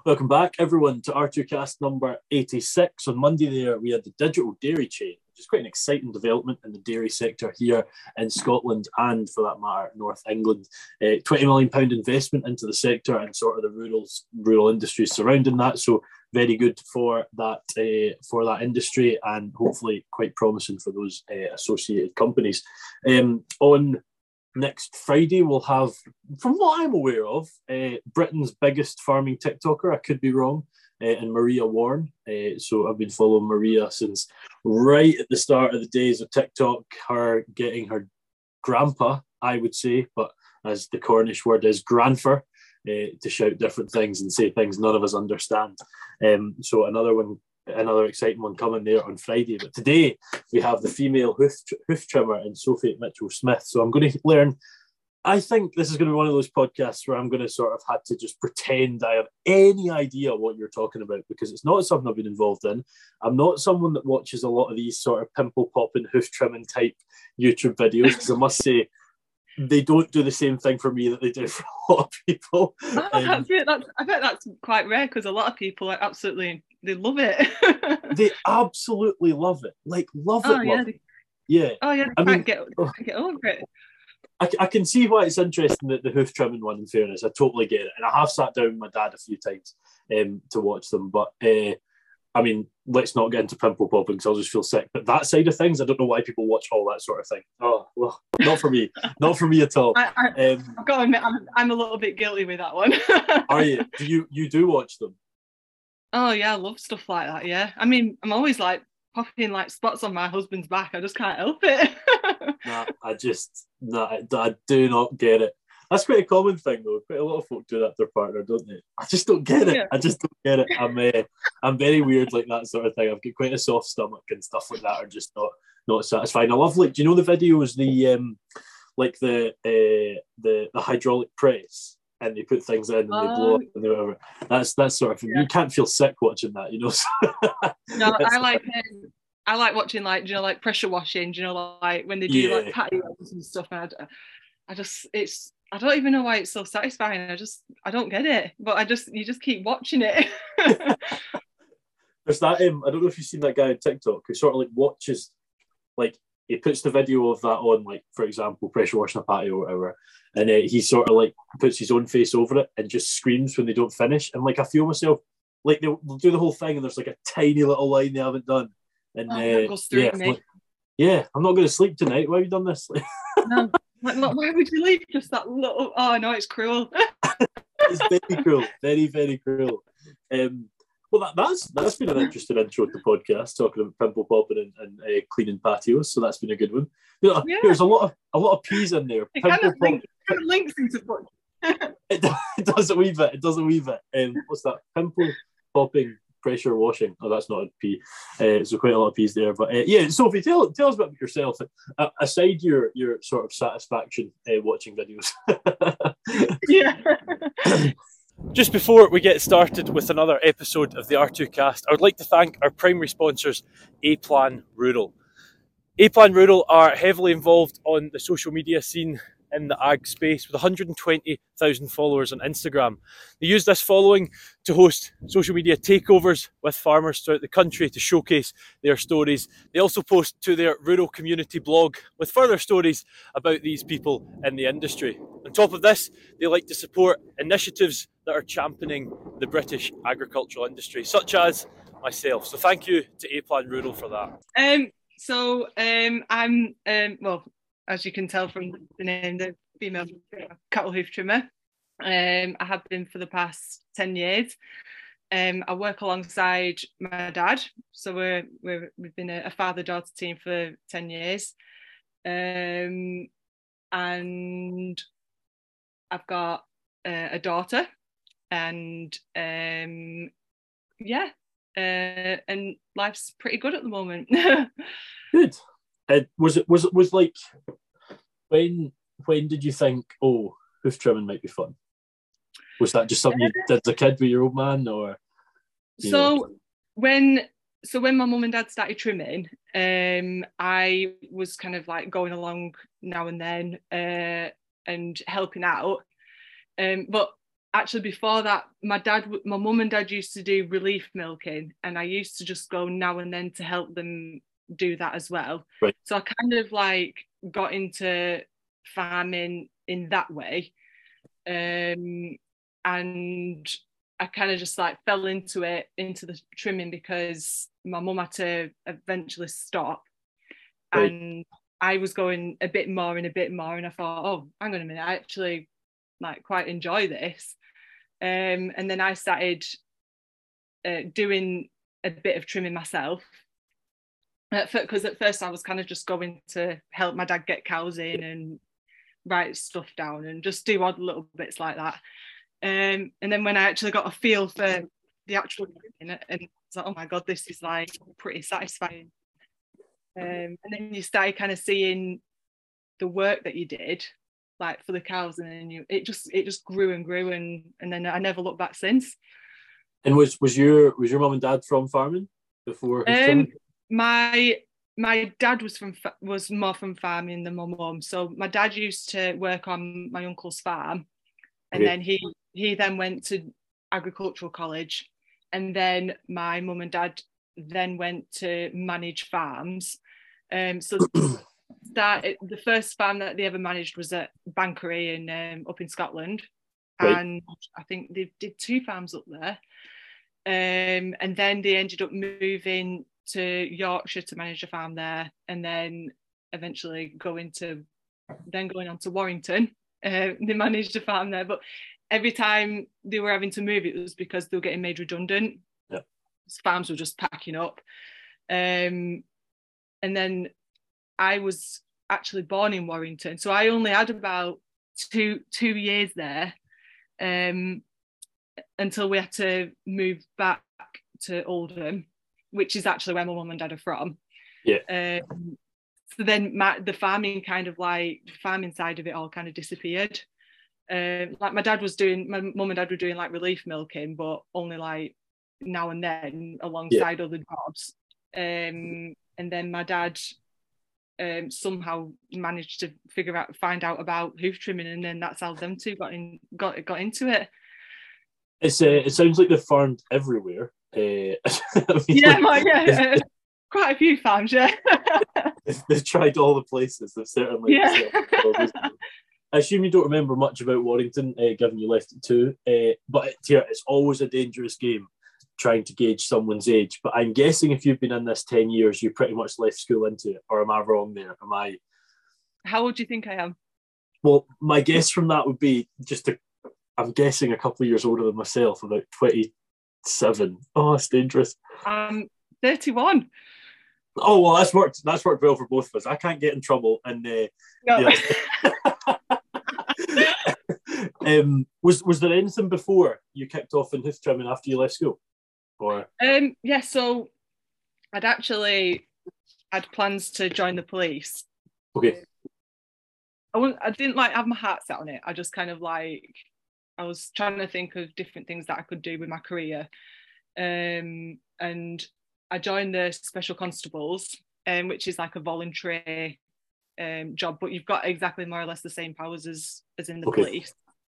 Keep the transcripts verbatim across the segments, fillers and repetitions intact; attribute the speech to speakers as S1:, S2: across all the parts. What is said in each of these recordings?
S1: Welcome back, everyone, to R two Cast number eighty-six. On Monday there, we had the Digital Dairy Chain, which is quite an exciting development in the dairy sector here in Scotland and, for that matter, North England. Uh, twenty million pounds investment into the sector and sort of the rural, rural industries surrounding that. So very good for that uh, for that industry, and hopefully quite promising for those uh, associated companies. Um, on Next Friday, we'll have, from what I'm aware of, uh, Britain's biggest farming TikToker. I could be wrong. Uh, and Maria Warren. Uh, so I've been following Maria since right at the start of the days of TikTok, her getting her grandpa, I would say, but as the Cornish word is, grandfer, uh, to shout different things and say things none of us understand. Um, so another one, another exciting one coming there on Friday. But today we have the female hoof, hoof trimmer in Sophie Mitchell-Smith. So I'm going to learn, I think this is going to be one of those podcasts where I'm going to sort of have to just pretend I have any idea what you're talking about, because it's not something I've been involved in. I'm not someone that watches a lot of these sort of pimple popping, hoof trimming type YouTube videos, because I must say, they don't do the same thing for me that they do for a lot of people.
S2: Oh, um, that's it. That's, I bet that's quite rare, because a lot of people are absolutely, they love it.
S1: They absolutely love it. Like, love
S2: oh,
S1: it,
S2: yeah,
S1: love
S2: they,
S1: it. Yeah.
S2: Oh, yeah,
S1: I
S2: I
S1: mean,
S2: can't get,
S1: oh,
S2: can't get over it.
S1: I, I can see why it's interesting, that the hoof trimming one, in fairness. I totally get it. And I have sat down with my dad a few times um, to watch them. But, uh, I mean, let's not get into pimple popping, because I'll just feel sick. But that side of things, I don't know why people watch all that sort of thing. Oh, well, not for me. Not for me at all.
S2: I, I,
S1: um,
S2: I've got to admit, I'm, I'm a little bit guilty with that one.
S1: Are you? Do you you do watch them?
S2: Oh, yeah, I love stuff like that, yeah. I mean, I'm always like popping like spots on my husband's back. I just can't help it.
S1: Nah, I just, nah, I, I do not get it. That's quite a common thing, though. Quite a lot of folk do that to their partner, don't they? I just don't get it. Yeah. I just don't get it. I'm uh, I'm very weird like that sort of thing. I've got quite a soft stomach, and stuff like that are just not not satisfying. I love, like, do you know the videos, the um, like the uh, the the hydraulic press, and they put things in and they blow
S2: um,
S1: up and whatever. That's that's sort of thing. Yeah. You can't feel sick watching that, you know.
S2: No, I like um, I like watching, like, you know, like pressure washing. You know, like when they do yeah. like patios and stuff. And I, I just, it's, I don't even know why it's so satisfying. I just, I don't get it. But I just, you just keep watching it.
S1: There's that. Um, I don't know if you've seen that guy on TikTok who sort of like watches, like, he puts the video of that on, like, for example, pressure washing a patio or whatever, and uh, he sort of like puts his own face over it and just screams when they don't finish. And like, I feel myself, like, they'll, they'll do the whole thing and there's like a tiny little line they haven't done. And
S2: oh,
S1: uh,
S2: goes through
S1: yeah,
S2: me.
S1: like, yeah, I'm not going to sleep tonight. Why have you done this?
S2: No, like, why would you leave just that little? Oh no, it's cruel.
S1: It's very cruel, very very cruel. Um, well, that, that's that's been an interesting intro to the podcast, talking about pimple popping and, and uh, cleaning patios. So that's been a good one. You know, yeah. There's a lot of a lot of P's in there.
S2: It kind, of link, kind of links into
S1: it, it does a wee bit. It does a wee bit. Um, what's that? Pimple popping, pressure washing. Oh, that's not a P. Uh, so quite a lot of P's there. But uh, yeah, Sophie, tell tell us about yourself. Uh, aside your your sort of satisfaction uh, watching videos.
S2: Yeah.
S3: Just before we get started with another episode of the R two Cast, I would like to thank our primary sponsors, A-Plan Rural. A-Plan Rural are heavily involved on the social media scene in the ag space with one hundred twenty thousand followers on Instagram. They use this following to host social media takeovers with farmers throughout the country to showcase their stories. They also post to their rural community blog with further stories about these people in the industry. On top of this, they like to support initiatives that are championing the British agricultural industry, such as myself. So thank you to A-Plan Rural for that.
S2: Um, so um, I'm, um, well, as you can tell from the name, the female cattle hoof trimmer. Um, I have been for the past ten years. Um, I work alongside my dad. So we're, we're, we've been a, a father-daughter team for ten years. Um, and I've got uh, a daughter. And um, yeah, uh, and life's pretty good at the moment.
S1: Good. Uh, was it was it was like when when did you think, oh, hoof trimming might be fun? Was that just something you did as a kid with your old man, or?
S2: So
S1: know?
S2: when so when my mum and dad started trimming, um, I was kind of like going along now and then uh, and helping out, um, but actually before that, my dad, my mum and dad used to do relief milking, and I used to just go now and then to help them do that as well.
S1: Right.
S2: So I kind of like got into farming in that way, um, and I kind of just like fell into it, into the trimming, because my mum had to eventually stop, right. And I was going a bit more and a bit more, and I thought, oh, hang on a minute, I actually like quite enjoy this. Um, and then I started uh, doing a bit of trimming myself, because at, at first I was kind of just going to help my dad get cows in and write stuff down and just do odd little bits like that. Um, and then when I actually got a feel for the actual trimming, and I was like, oh my god, this is like pretty satisfying. Um, and then you started kind of seeing the work that you did, like for the cows, and then you it just it just grew and grew, and and then I never looked back since.
S1: And was was your was your mum and dad from farming before?
S2: Um, my my dad was from was more from farming than my mum. So my dad used to work on my uncle's farm, and okay. then he he then went to agricultural college, and then my mum and dad then went to manage farms. Um, so started, the first farm that they ever managed was at Banchory in um, up in Scotland, right. And I think they did two farms up there. Um, and then they ended up moving to Yorkshire to manage a farm there, and then eventually going to then going on to Warrington. Uh, they managed a farm there, but every time they were having to move, it was because they were getting made redundant.
S1: Yeah.
S2: Farms were just packing up. Um, and then I was actually born in Warrington, so I only had about two two years there, um, until we had to move back to Oldham, which is actually where my mum and dad are from.
S1: Yeah.
S2: Um, so then my, the farming kind of like the farming side of it all kind of disappeared. Um, like my dad was doing, my mum and dad were doing like relief milking, but only like now and then alongside yeah. other jobs. Um, and then my dad um, somehow managed to figure out, find out about hoof trimming, and then that's how them two got in, got got into it.
S1: It's uh, it sounds like they've farmed everywhere. Uh, I mean,
S2: yeah, like, yeah, uh, quite a few farms. Yeah,
S1: they've, they've tried all the places. They've certainly.
S2: Yeah.
S1: I assume you don't remember much about Warrington, uh, given you left at two. Uh, but it, yeah, it's always a dangerous game trying to gauge someone's age. But I'm guessing if you've been in this ten years, you pretty much left school into it. Or am I wrong there? Am I?
S2: How old do you think I am?
S1: Well, my guess from that would be just a. I'm guessing a couple of years older than myself, about twenty-seven. Oh, that's dangerous.
S2: I'm thirty-one.
S1: Oh, well, that's worked. That's worked well for both of us. I can't get in trouble. And uh,
S2: no.
S1: yeah. um, was was there anything before you kicked off in hoof trimming after you left school? Or
S2: um, yeah, so I'd actually had plans to join the police.
S1: Okay.
S2: I wouldn't, I didn't like have my heart set on it. I just kind of like. I was trying to think of different things that I could do with my career. Um, and I joined the Special Constables, um, which is like a voluntary um, job, but you've got exactly more or less the same powers as, as in the
S1: okay.
S2: police.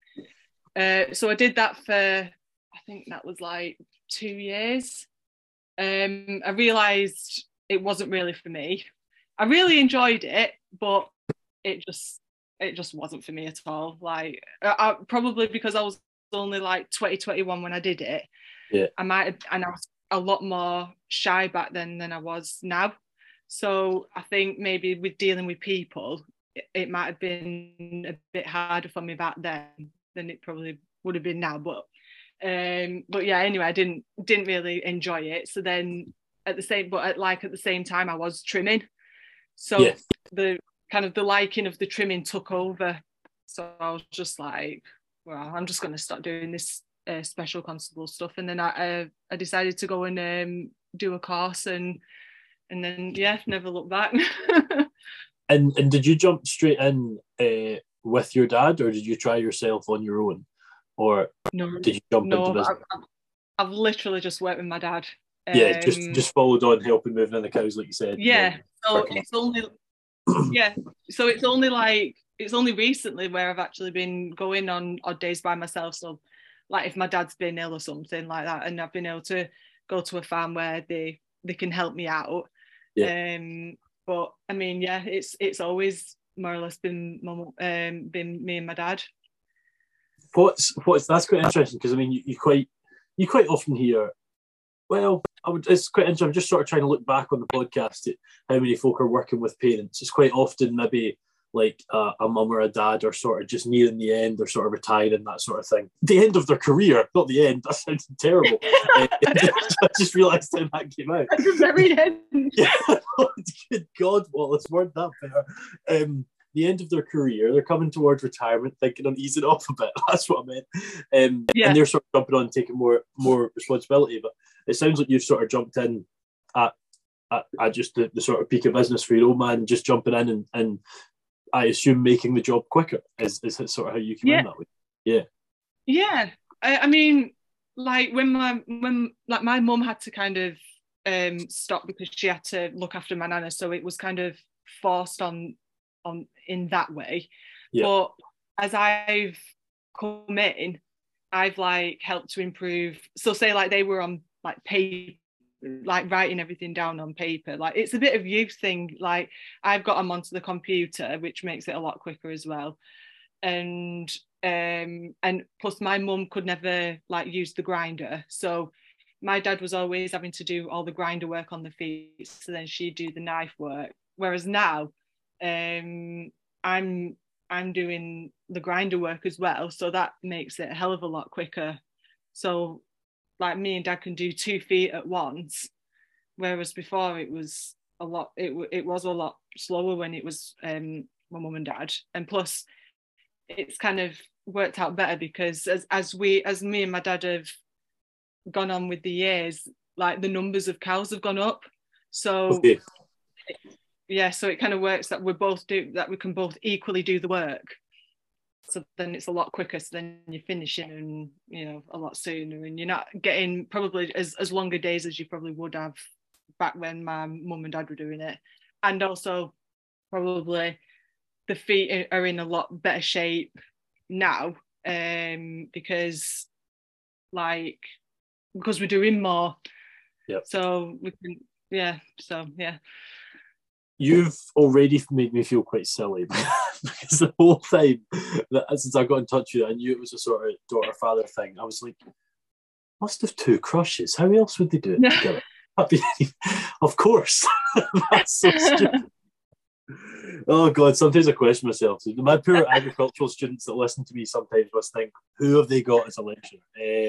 S2: Uh, so I did that for, I think that was like two years. Um, I realised it wasn't really for me. I really enjoyed it, but it just, it just wasn't for me at all. Like, I, probably because I was only like twenty, twenty-one when I did it.
S1: Yeah. I
S2: might have, and I was a lot more shy back then than I was now. So I think maybe with dealing with people, it, it might have been a bit harder for me back then than it probably would have been now. But, um, but yeah, anyway, I didn't didn't really enjoy it. So then at the same, but at, like at the same time, I was trimming. So
S1: yeah.
S2: the kind of the liking of the trimming took over. So I was just like, well, I'm just going to start doing this uh, Special Constable stuff. And then I uh, I decided to go and um, do a course, and and then, yeah, never looked back.
S1: and and did you jump straight in uh, with your dad, or did you try yourself on your own? Or
S2: no,
S1: did you jump
S2: no,
S1: into business?
S2: I've, I've literally just worked with my dad.
S1: Yeah,
S2: um,
S1: just, just followed on helping moving in the cows, like you said.
S2: Yeah, so it's only... yeah, so it's only like it's only recently where I've actually been going on odd days by myself. So like if my dad's been ill or something like that, and I've been able to go to a farm where they they can help me out. Yeah. Um, but I mean, yeah, it's it's always more or less been mum, um, been me and my dad.
S1: What's what's that's quite interesting, because I mean, you, you quite you quite often hear, well, I would, it's quite interesting. I'm just sort of trying to look back on the podcast at how many folk are working with parents. It's quite often maybe like uh, a mum or a dad are sort of just nearing the end, they're sort of retiring, that sort of thing. The end of their career, not the end. That sounds terrible. uh, I just realised how that came out.
S2: At the very end.
S1: Yeah. Good God, Wallace, weren't that better? Um, the end of their career, they're coming towards retirement, thinking on easing off a bit. That's what I meant. Um, yeah. And they're sort of jumping on, taking more more responsibility. But it sounds like you've sort of jumped in at at, at just the, the sort of peak of business for your old man, just jumping in and, and I assume making the job quicker is, is sort of how you came
S2: yeah.
S1: in that way. Yeah.
S2: Yeah. I, I mean, like when my when like my mum had to kind of um, stop because she had to look after my nana, so it was kind of forced on on in that way. Yeah. But as I've come in, I've like helped to improve. So say like they were on like paper, like writing everything down on paper, like it's a bit of youth thing, like I've got them onto the computer, which makes it a lot quicker as well. And um and plus my mum could never like use the grinder, so my dad was always having to do all the grinder work on the feet, so then she'd do the knife work, whereas now um I'm I'm doing the grinder work as well, so that makes it a hell of a lot quicker. So like me and dad can do two feet at once, whereas before it was a lot it, it was a lot slower when it was um my mum and dad. And plus it's kind of worked out better because as as we as me and my dad have gone on with the years, like the numbers of cows have gone up, so okay. yeah so it kind of works that we both do that we can both equally do the work, so then it's a lot quicker, so then you're finishing and you know a lot sooner, and you're not getting probably as, as longer days as you probably would have back when my mum and dad were doing it. And also probably the feet are in a lot better shape now, um because like because we're doing more.
S1: Yeah,
S2: so we can yeah so yeah
S1: You've already made me feel quite silly because the whole time that since I got in touch with you, I knew it was a sort of daughter-father thing. I was like, must have two crushes. How else would they do it together? Of course. That's so stupid. Oh God, sometimes I question myself. My poor agricultural students that listen to me sometimes must think, who have they got as a lecturer?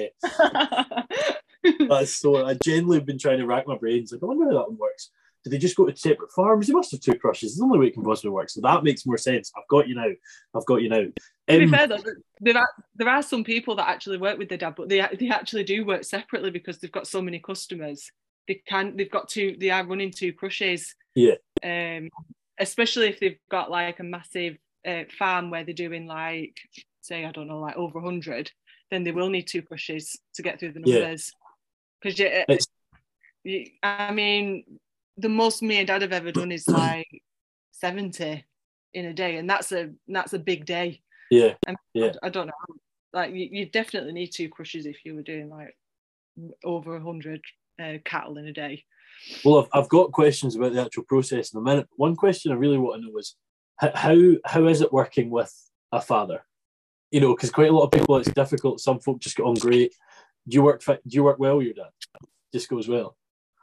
S1: Uh, that's so, I genuinely have been trying to rack my brains. Like, I wonder how that one works. Do they just go to separate farms? They must have two crushes. It's the only way it can possibly work. So that makes more sense. I've got you now. I've got you now. Um,
S2: to be fair though, there are, there are some people that actually work with their dad, but they they actually do work separately because they've got so many customers. They can they've got two. They are running two crushes.
S1: Yeah.
S2: Um, especially if they've got like a massive uh, farm where they're doing like, say, I don't know, like over a hundred, then they will need two crushes to get through the numbers. Because yeah. you, you, I mean, the most me and dad have ever done is like seventy in a day, and that's a that's a big day.
S1: Yeah.
S2: I mean,
S1: yeah.
S2: I, I don't know. Like you, you definitely need two crushes if you were doing like over a hundred uh, cattle in a day.
S1: Well, I've, I've got questions about the actual process in a minute. One question I really want to know is how how is it working with a father? You know, because quite a lot of people, it's difficult. Some folk just get on great. Do you work? Do you work well with your dad? Just goes well.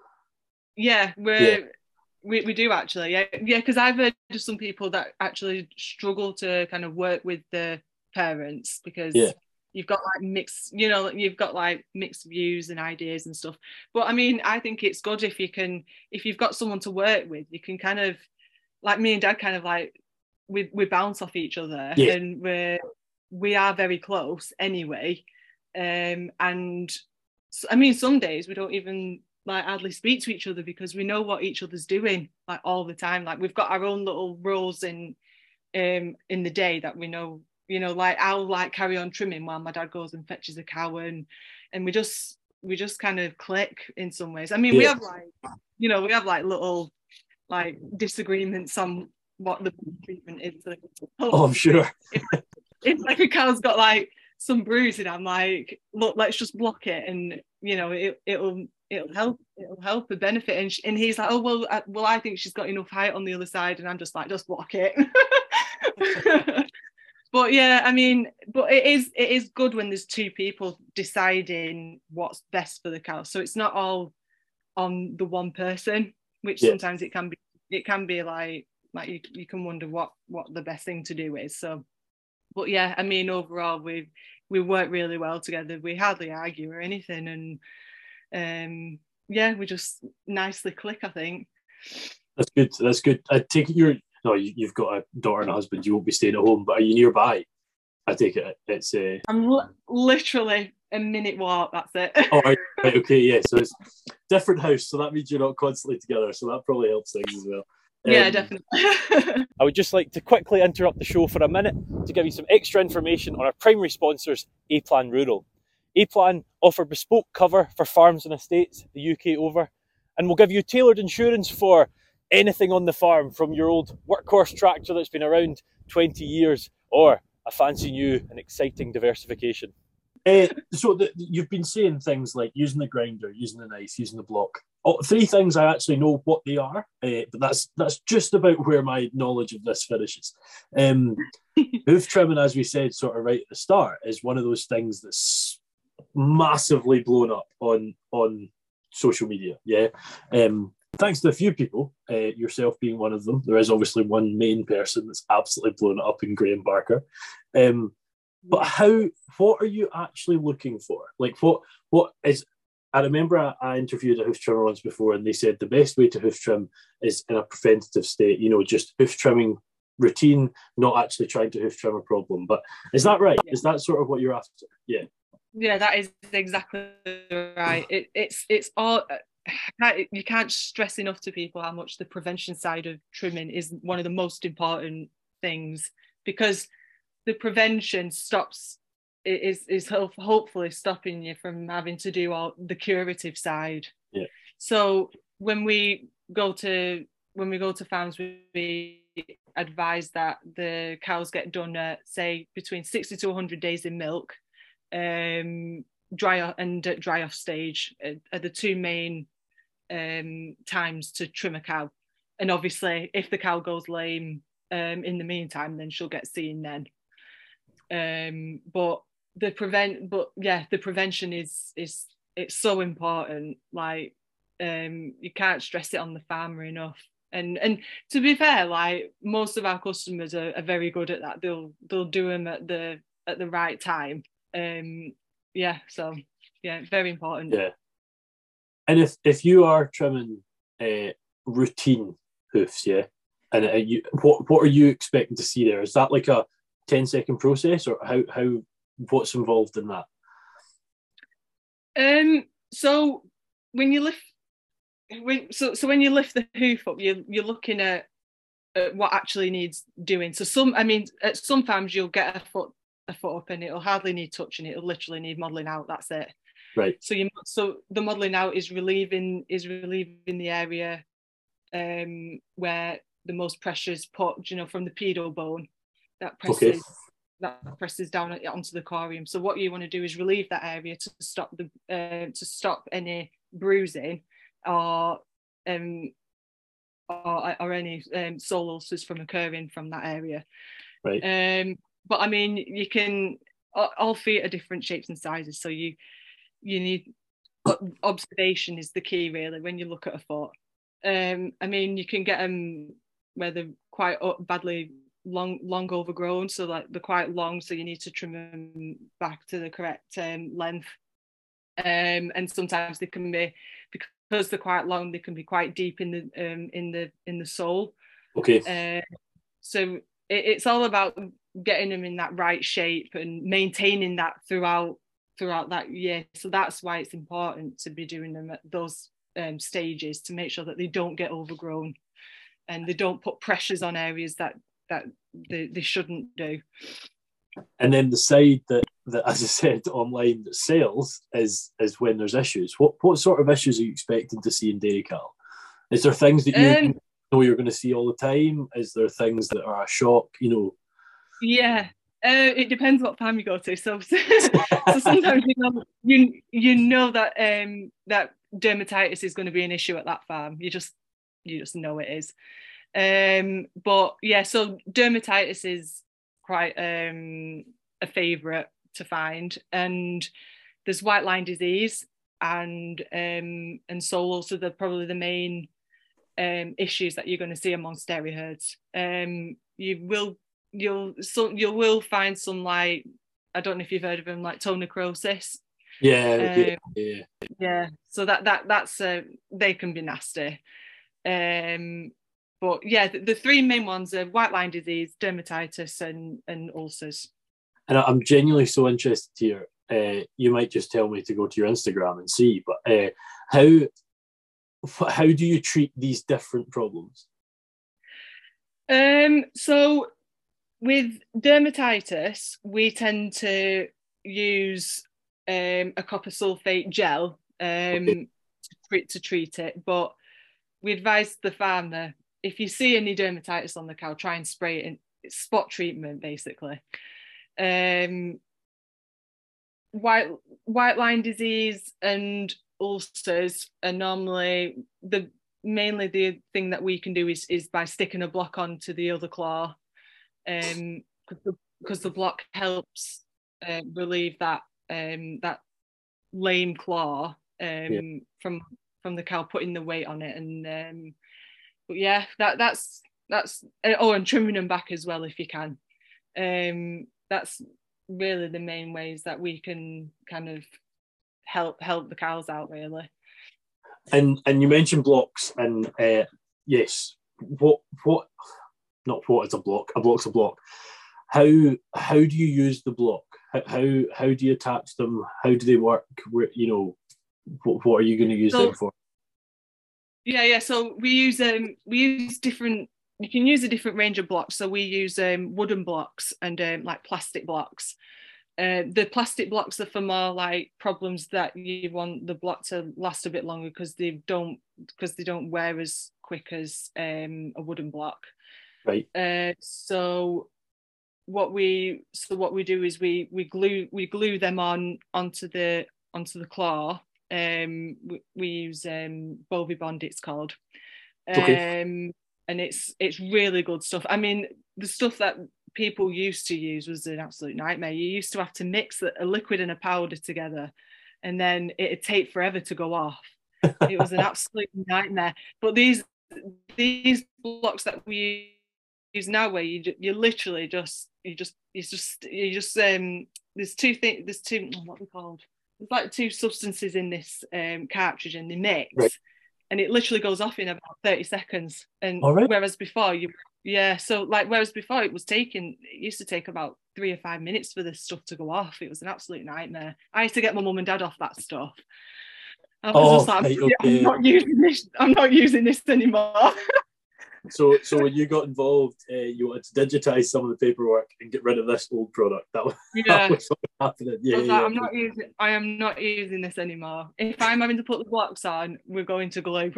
S2: Yeah, we're, yeah. we we do actually. Yeah, yeah. Because I've heard of some people that actually struggle to kind of work with the parents because. Yeah. You've got like mixed, you know, you've got like mixed views and ideas and stuff. But I mean, I think it's good if you can, if you've got someone to work with, you can kind of, like me and dad kind of like, we we bounce off each other, yeah. and we're, we are very close anyway. Um, and so, I mean, some days we don't even like hardly speak to each other because we know what each other's doing like all the time. Like we've got our own little roles in, um, in the day that we know. You know, like I'll like carry on trimming while my dad goes and fetches a cow, and and we just we just kind of click in some ways. I mean, yeah. we have like, you know, we have like little like disagreements on what the treatment is.
S1: Oh, I'm sure.
S2: If, if like a cow's got like some bruising, I'm like, look, let's just block it, and you know, it it'll it'll help it'll help the benefit. And, sh- and he's like, oh well, I, well I think she's got enough height on the other side, and I'm just like, just block it. But yeah, I mean, but it is it is good when there's two people deciding what's best for the cow. So it's not all on the one person, which yeah. sometimes it can be it can be like like you, you can wonder what what the best thing to do is. So but yeah, I mean, overall we we work really well together. We hardly argue or anything, and um yeah, we just nicely click, I think.
S1: That's good. That's good. I take it you're no, you, you've got a daughter and a husband. You won't be staying at home, but are you nearby? I take it it's a. Uh...
S2: I'm li- literally a minute walk. That's it.
S1: Oh, right, right, okay, yeah. So it's different house, so that means you're not constantly together. So that probably helps things as well. Um,
S2: yeah, definitely.
S3: I would just like to quickly interrupt the show for a minute to give you some extra information on our primary sponsors, A-Plan Rural. A-Plan offer bespoke cover for farms and estates the U K over, and will give you tailored insurance for anything on the farm, from your old workhorse tractor that's been around twenty years or a fancy new and exciting diversification.
S1: Uh, so the, you've been saying things like using the grinder, using the knife, using the block. Oh, three things I actually know what they are, uh, but that's that's just about where my knowledge of this finishes. Um, hoof trimming, as we said sort of right at the start, is one of those things that's massively blown up on on social media. Yeah. Um, Thanks to a few people, uh, yourself being one of them. There is obviously one main person that's absolutely blown it up in Graham Barker. Um, but how? What are you actually looking for? Like, what? What is? I remember I, I interviewed a hoof trimmer once before, and they said the best way to hoof trim is in a preventative state. You know, just hoof trimming routine, not actually trying to hoof trim a problem. But is that right? Yeah. Is that sort of what you're after? Yeah.
S2: Yeah, that is exactly right. It, it's it's all. You can't stress enough to people how much the prevention side of trimming is one of the most important things, because the prevention stops is is hopefully stopping you from having to do all the curative side.
S1: Yeah.
S2: So when we go to when we go to farms, we advise that the cows get done at, say, between sixty to one hundred days in milk, um, dry off and at dry off stage are the two main um, times to trim a cow. And obviously, if the cow goes lame um, in the meantime, then she'll get seen then. Um, but the prevent, but yeah, the prevention is is it's so important. Like um, you can't stress it on the farmer enough. And and to be fair, like most of our customers are, are very good at that. They'll they'll do them at the at the right time. Um, yeah, so yeah, very important.
S1: Yeah. And if, if you are trimming uh, routine hoofs, yeah, and uh, you, what what are you expecting to see there? Is that like a ten second process, or how how what's involved in that?
S2: Um. So when you lift, when so so when you lift the hoof up, you you're looking at, at what actually needs doing. So some, I mean, at some farms you'll get a foot a foot up and it'll hardly need touching. It'll literally need modelling out. That's it.
S1: Right.
S2: So you so the modelling out is relieving is relieving the area um, where the most pressure is put, you know, from the pedal bone that presses okay. that presses down onto the corium. So what you want to do is relieve that area to stop the uh, to stop any bruising or um or, or any um, sole ulcers from occurring from that area.
S1: Right.
S2: Um, but I mean, you can all feet are different shapes and sizes, so you. You need observation is the key really when you look at a foot. Um, I mean, you can get them where they're quite badly long, long overgrown, so like they're quite long, so you need to trim them back to the correct um, length. Um, and sometimes they can be, because they're quite long, they can be quite deep in the um, in the in the sole.
S1: Okay.
S2: Uh, so it, it's all about getting them in that right shape and maintaining that throughout. throughout that year. So that's why it's important to be doing them at those um, stages to make sure that they don't get overgrown and they don't put pressures on areas that that they, they shouldn't do.
S1: And then the side that, that, as I said, online that sells is is when there's issues. What what sort of issues are you expecting to see in dairy cattle? Is there things that you um, know you're going to see all the time? Is there things that are a shock, you know?
S2: Yeah. Uh, it depends what farm you go to. So, so sometimes you know you you know that um that dermatitis is going to be an issue at that farm. You just you just know it is. Um, but yeah, so dermatitis is quite um a favourite to find, and there's white line disease and um and sole. Also, they're probably the main um issues that you're going to see amongst dairy herds. Um, you will. You'll so you will find some, like, I don't know if you've heard of them, like tonocrosis.
S1: Yeah,
S2: Um,
S1: yeah, yeah.
S2: yeah. So that that that's uh, they can be nasty. Um, but yeah, the, the three main ones are white line disease, dermatitis, and and ulcers.
S1: And I'm genuinely so interested here. Uh, you might just tell me to go to your Instagram and see, but uh, how how do you treat these different problems?
S2: Um, so. With dermatitis, we tend to use um, a copper sulfate gel um,
S1: Okay.
S2: to, treat, to treat it. But we advise the farmer, if you see any dermatitis on the cow, try and spray it in. It's spot treatment, basically. Um, white white line disease and ulcers are normally the mainly the thing that we can do is is by sticking a block onto the other claw. Um, because the, because the block helps uh, relieve that um, that lame claw um,
S1: Yeah.
S2: from from the cow putting the weight on it, and um, but yeah, that that's that's oh, and trimming them back as well if you can. Um, that's really the main ways that we can kind of help help the cows out, really.
S1: And and you mentioned blocks, and uh, yes, what what not what is a block? A block's a block. How how do you use the block? How how, how do you attach them? How do they work? Where, you know, what, what are you going to use
S2: so,
S1: them for?
S2: Yeah, yeah. So we use um we use different. You can use a different range of blocks. So we use um wooden blocks and um, like plastic blocks. Uh, the plastic blocks are for more like problems that you want the block to last a bit longer because they don't because they don't wear as quick as um a wooden block.
S1: Right.
S2: Uh, so what we so what we do is we we glue we glue them on onto the onto the claw. Um, we, we use um, Bovibond, it's called, um,
S1: Okay.
S2: and it's it's really good stuff. I mean, the stuff that people used to use was an absolute nightmare. You used to have to mix a liquid and a powder together, and then it'd take forever to go off. It was an absolute nightmare. But these these blocks that we use now, where you you literally just you just you just you just um there's two things there's two what are they called there's like two substances in this um cartridge, and they mix,
S1: Right.
S2: and it literally goes off in about thirty seconds. And
S1: All right.
S2: whereas before you yeah so like whereas before it was taking it used to take about three or five minutes for this stuff to go off. It was an absolute nightmare. I used to get my mum and dad off that stuff. I was
S1: Oh,
S2: just like,
S1: right,
S2: I'm,
S1: okay.
S2: I'm not using this I'm not using this anymore.
S1: So, so when you got involved, uh, you wanted to digitize some of the paperwork and get rid of this old product. That was,
S2: Yeah.
S1: that was what happening. Yeah,
S2: I was
S1: yeah.
S2: like, I'm not using. I am not using this anymore. If I'm having to put the blocks on, we're going to glue.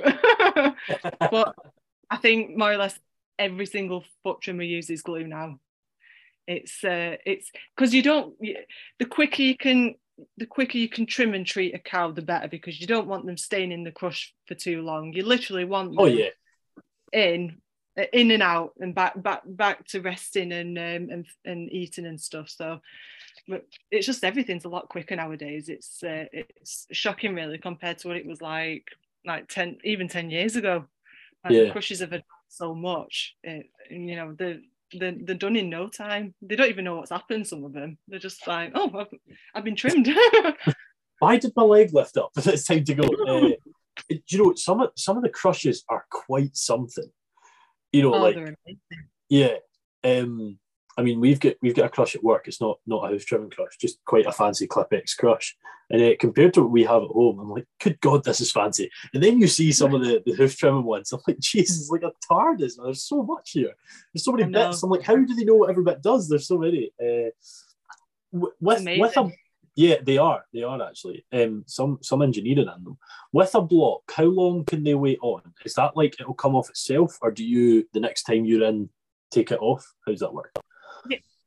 S2: But I think more or less every single foot trimmer uses glue now. It's uh, it's because you don't. The quicker you can, the quicker you can trim and treat a cow, the better, because you don't want them staying in the crush for too long. You literally want them
S1: Oh yeah.
S2: in in and out and back back back to resting and um, and and eating and stuff. So but it's just everything's a lot quicker nowadays. It's uh, it's shocking really compared to what it was like like ten even ten years ago. Like,
S1: Yeah.
S2: the crushes have advanced so much. It, you know, they're, they're they're done in no time. They don't even know what's happened. Some of them, they're just like, oh, I've, I've been trimmed.
S1: Why did my leg lift up? It's time to go. Uh, do you know some of some of the crushes are quite something. You know,
S2: Oh,
S1: like
S2: they're amazing.
S1: yeah. Um, I mean, we've got we've got a crush at work. It's not not a hoof trimming crush, just quite a fancy Clip-X crush. And uh, compared to what we have at home, I'm like, good God, this is fancy. And then you see some of the, the hoof trimming ones. I'm like, Jesus, like a TARDIS. There's so much here. There's so many
S2: I know.
S1: bits. I'm like, how do they know what every bit does? There's so many. Uh, with with a
S2: Amazing.
S1: yeah, they are. They are actually. Um, some some engineering in them. With a block, how long can they wait on? Is that like it'll come off itself, or do you the next time you're in take it off? How does that work?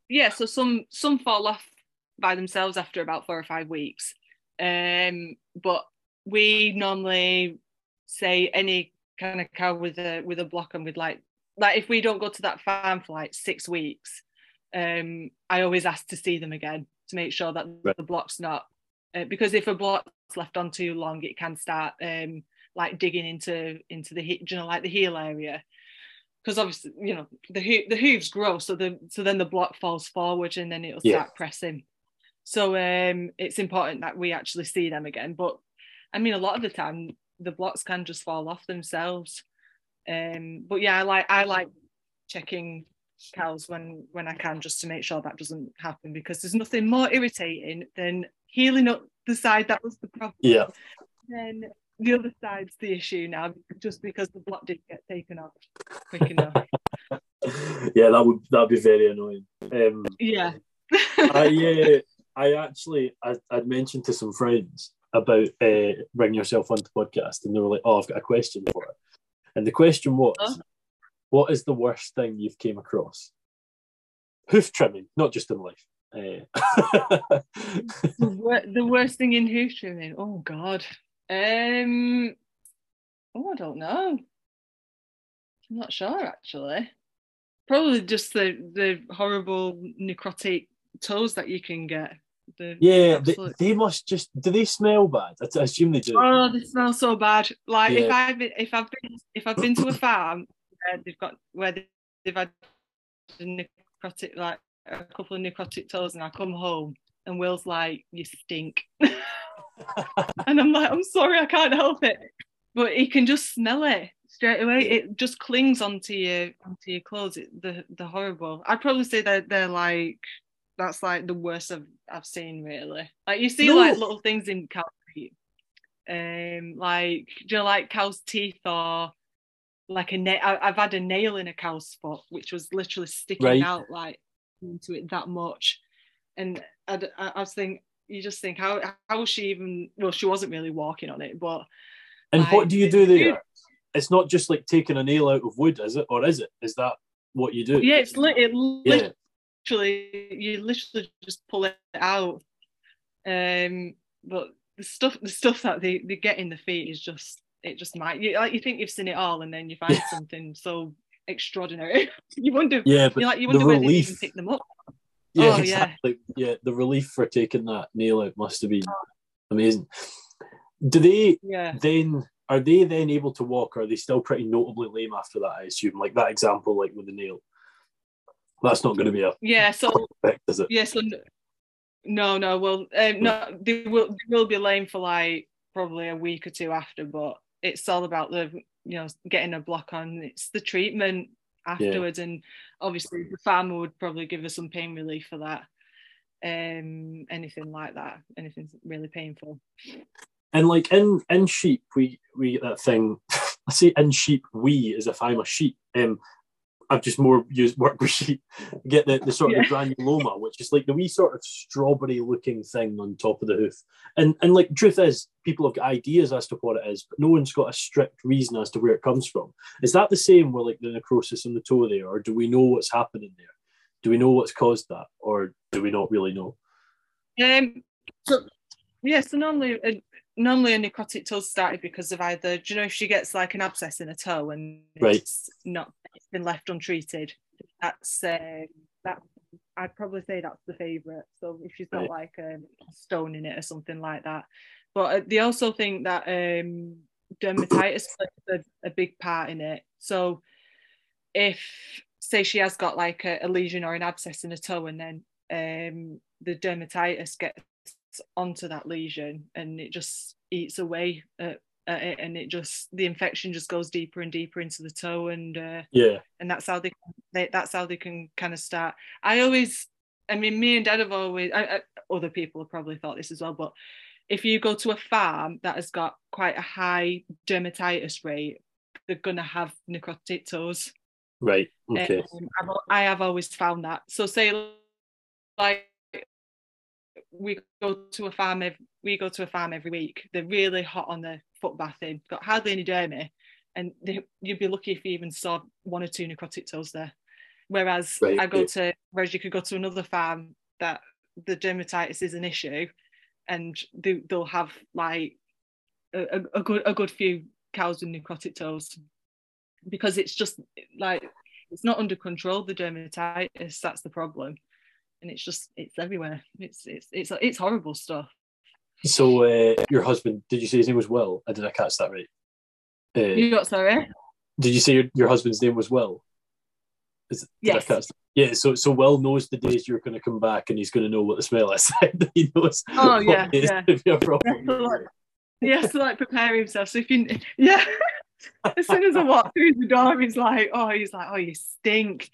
S2: yeah, so some some fall off by themselves after about four or five weeks. Um, but we normally say any kind of cow with a with a block, and with like like if we don't go to that farm for like six weeks, um, I always ask to see them again to make sure that
S1: Right.
S2: the block's not uh, because if a block's left on too long, it can start um like digging into into the you know like the heel area. Because obviously, you know, the ho- the hooves grow, so the so then the block falls forward, and then it'll
S1: Yeah.
S2: start pressing. So um, it's important that we actually see them again. But I mean, a lot of the time, the blocks can just fall off themselves. Um, but yeah, I like I like checking cows when when I can, just to make sure that doesn't happen, because there's nothing more irritating than healing up the side that was the problem.
S1: Yeah.
S2: Then the other side's the issue now, just because the block didn't get taken off quick enough.
S1: Yeah, that would that'd be very annoying. Um,
S2: Yeah.
S1: I uh, I actually I, I'd mentioned to some friends about uh, bringing yourself onto the podcast, and they were like, "Oh, I've got a question for it." And the question was,
S2: Huh?
S1: "What is the worst thing you've came across?" Hoof trimming, not just in life. Uh,
S2: the, wor- the worst thing in hoof trimming. Oh God. Um. Oh, I don't know. I'm not sure actually. Probably just the the horrible necrotic toes that you can get. The
S1: yeah, they,
S2: absolute.
S1: they must just. Do they smell bad? I, I assume they do.
S2: Oh, they smell so bad. Like
S1: Yeah.
S2: if I've been, if I've been if I've been to a farm where they've got where they've had a necrotic like a couple of necrotic toes, and I come home and Will's like, "You stink," and I'm like, "I'm sorry, I can't help it," but he can just smell it straight away.
S1: Yeah.
S2: It just clings onto your onto your clothes. It, the the horrible. I'd probably say that they're like that's like the worst I've I've seen really. Like you see
S1: No.
S2: like little things in cow feet, um, like do you know like cow's teeth, or like a nail. I've had a nail in a cow's foot, which was literally sticking
S1: Right.
S2: out like into it that much, and I, I, I was thinking. You just think how how was she even? Well, she wasn't really walking on it, but.
S1: And
S2: like,
S1: what do you
S2: the
S1: do
S2: food-
S1: there? It's not just like taking a nail out of wood, is it? Or is it? Is that what you do?
S2: Yeah, it's li- it
S1: Yeah.
S2: literally you literally just pull it out. Um, but the stuff the stuff that they, they get in the feet is just it just might you like you think you've seen it all, and then you find something so extraordinary. you wonder
S1: Yeah, but
S2: you like you
S1: the
S2: wonder where they
S1: relief.
S2: even pick them up.
S1: Yeah,
S2: Oh, yeah.
S1: exactly. Yeah, the relief for taking that nail out must have been amazing. Do they
S2: Yeah.
S1: then are they then able to walk, or are they still pretty notably lame after that, I assume? Like that example, like with the nail. That's not going to be a
S2: Yeah, so
S1: effect, is it?
S2: yeah, so no, no, well, um, no, they will they will be lame for like probably a week or two after, but it's all about the you know getting a block on. It's the treatment afterwards, yeah. And obviously the farmer would probably give us some pain relief for that. Um, anything like that, anything really painful.
S1: And like in in sheep, we we get that thing. I say in sheep, we as if I'm a sheep. Um, I've just more used work with sheep. Get the, the sort of yeah. the granuloma, which is like the wee sort of strawberry looking thing on top of the hoof. And and like truth is, people have got ideas as to what it is, but no one's got a strict reason as to where it comes from. Is that the same with like the necrosis in the toe there, or do we know what's happening there? Do we know what's caused that, or do we not really know?
S2: Um. So yeah. So normally. Uh, Normally a necrotic toe started because of either, do you know if she gets like an abscess in a toe and
S1: right.
S2: it's not it's been left untreated, that's uh, that I'd probably say that's the favourite. So if she's got right. like a stone in it or something like that. But they also think that um, dermatitis plays a, a big part in it. So if say she has got like a, a lesion or an abscess in a toe, and then um, the dermatitis gets onto that lesion and it just eats away at, at it, and it just the infection just goes deeper and deeper into the toe, and uh,
S1: yeah
S2: and that's how they, they that's how they can kind of start. I always I mean me and Dad have always I, I, other people have probably thought this as well, but if you go to a farm that has got quite a high dermatitis rate, they're gonna have necrotic toes.
S1: Right. Okay.
S2: Um, I've, I have always found that. So say like we go to a farm every, we go to a farm every week. They're really hot on the foot bathing, got hardly any dermy, and they, you'd be lucky if you even saw one or two necrotic toes there. Whereas
S1: Right.
S2: I go to, whereas you could go to another farm that the dermatitis is an issue, and they, they'll have like a, a good a good few cows with necrotic toes, because it's just like it's not under control, the dermatitis. That's the problem, and it's just it's everywhere. It's it's it's it's horrible stuff.
S1: So uh, your husband, did you say his name was Will? I did I catch that right? Uh,
S2: You got sorry?
S1: did you say your, your husband's name was Will? Is, did
S2: Yes.
S1: I catch that? Yeah. So so Will knows the days you're going to come back, and he's going to know what the smell is. He knows.
S2: Oh yeah,
S1: what it is
S2: yeah.
S1: if you have a problem.
S2: He has to, like, he has to like prepare himself. So if you, yeah, as soon as I walk through the door, he's like, oh, he's like, oh, you stink.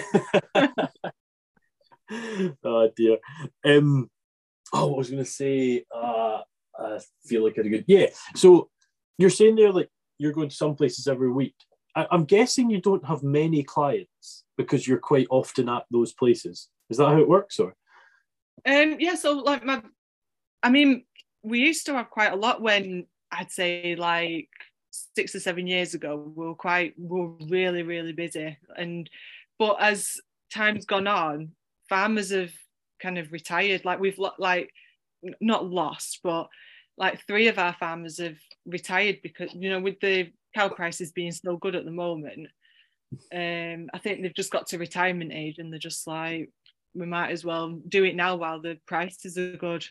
S1: Oh dear. Um. Oh, what was I going to say? Uh, I feel like I had a good. Yeah. So you're saying there, like you're going to some places every week. I, I'm guessing you don't have many clients because you're quite often at those places. Is that how it works, or?
S2: Um. Yeah. So like my, I mean, we used to have quite a lot when I'd say like six or seven years ago. We were quite, we were really, really busy, and but as time's gone on, farmers have kind of retired. Like we've like not lost, but like three of our farmers have retired because, you know, with the cow prices being so good at the moment, um, I think they've just got to retirement age, and they're just like, we might as well do it now while the prices are good.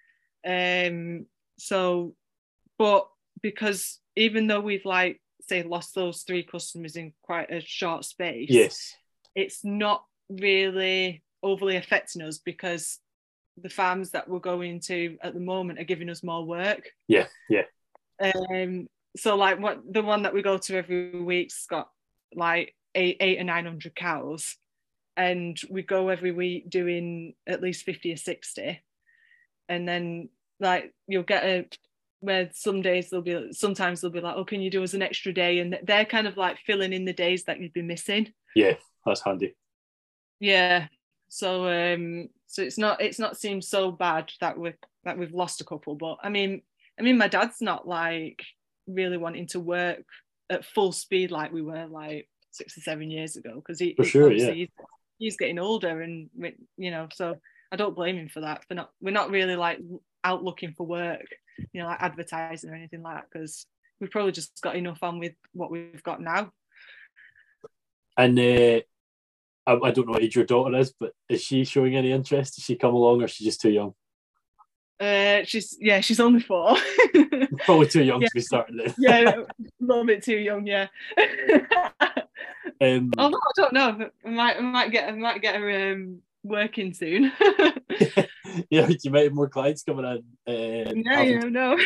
S2: Um, so, but because even though we've like say lost those three customers in quite a short space,
S1: Yes,
S2: it's not really overly affecting us because the farms that we're going to at the moment are giving us more work.
S1: yeah, yeah.
S2: Um, so like what the one that we go to every week's got like eight, eight or nine hundred cows, and we go every week doing at least fifty or sixty, and then like you'll get a where some days they'll be sometimes they'll be like, oh, can you do us an extra day, and they're kind of like filling in the days that you'd be missing.
S1: Yeah, that's handy.
S2: Yeah. So um so it's not it's not seemed so bad that we that we've lost a couple, but I mean I mean my dad's not like really wanting to work at full speed like we were like six or seven years ago, because he
S1: For sure,
S2: obviously
S1: yeah.
S2: he's, he's getting older, and you know, so I don't blame him for that. For not we're not really like out looking for work, you know, like advertising or anything like that, because we've probably just got enough on with what we've got now.
S1: And uh, I, I don't know what age your daughter is, but is she showing any interest? Does she come along, or is she just too young?
S2: Uh, she's yeah, she's only four.
S1: Probably too young
S2: Yeah.
S1: to be starting it.
S2: Yeah, a little bit too young. Yeah.
S1: Um,
S2: Although I don't know, I might, I might get, I might get her um, working soon.
S1: yeah, you might have more clients coming in. Uh,
S2: No,
S1: having-
S2: you don't know.